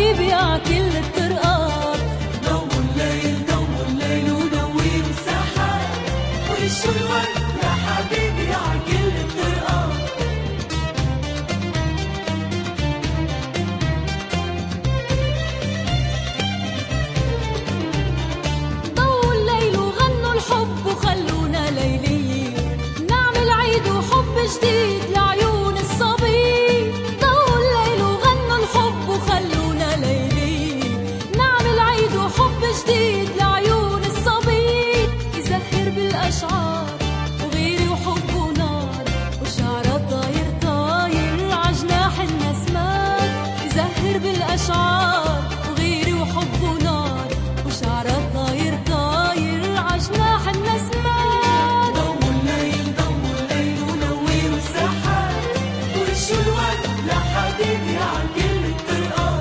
حبيبي عكل الطرقات. ضو الليل ونوّر الساحات، ورش الورد يا حبيبي عكل الطرقات. ضووا الليل وغنوا الحب وخلونا ليليين، نعمل عيد وحب جديد لعيون الصبي. ضووا الليل وغنوا الحب وخلونا ليليين، نعمل عيد وحب جديد لعيون الصبي. يزهر بالأشعار وغيري وحب ونار، وشعرها طاير طاير عجناح النسمات. يزهر بالأشعار وغيري وحب ونار، وشعرها طاير طاير عجناح النسمات. ضو الليل ونوّر الساحات، ورش الورد يا حبيبي عكل الطرقات.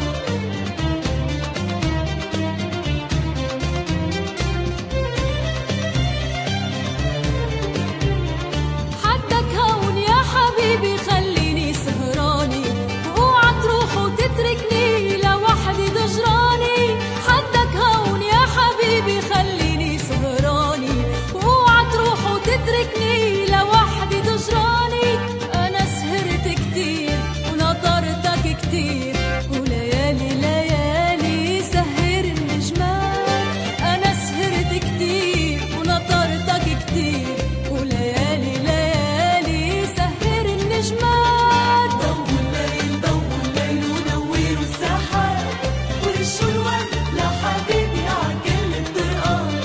حدك هون يا حبيبي خليني سهراني، واوعى تروح وتتركني لوحدي ضجراني. حدك هون يا حبيبي خليني سهراني، واوعى تروح وتتركني لوحدي ضجراني. انا سهرت كتير ونطرتك كتير، وليالي ليالي سهر النجمات. انا سهرت كتير ونطرتك كتير، وليالي ليالي سهر النجمات. ضو الليل ونوّر الساحات، ورش الورد يا حبيبي عكل الطرقات.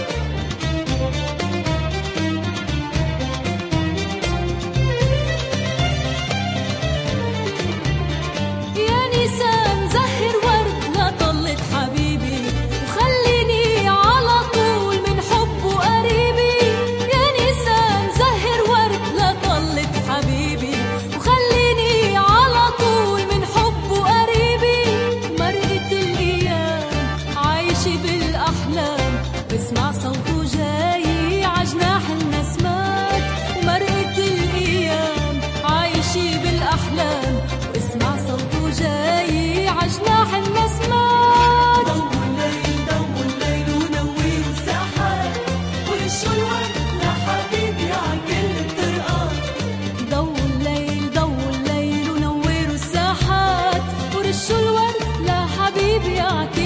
يا نسان زهر ورد لطلة حبيبي، وخليني على طول من حبه قريبي. يا نسان زهر ورد لطلة حبيبي، وخليني على طول من حبه قريبي. مرقت الأيام عايشة بالأحلام، بسمع صوته جاي عجناح النسمات. ومرقت الأيام عايشة بالأحلام، واسمع صوته جاي عجناح النسمات. ضو الليل ونوّر الساحات، ورش الورد يا حبيبي عكل الطرقات. ضووا الليل ونوروا الساحات، ورشوا الورد لحبيبي عكل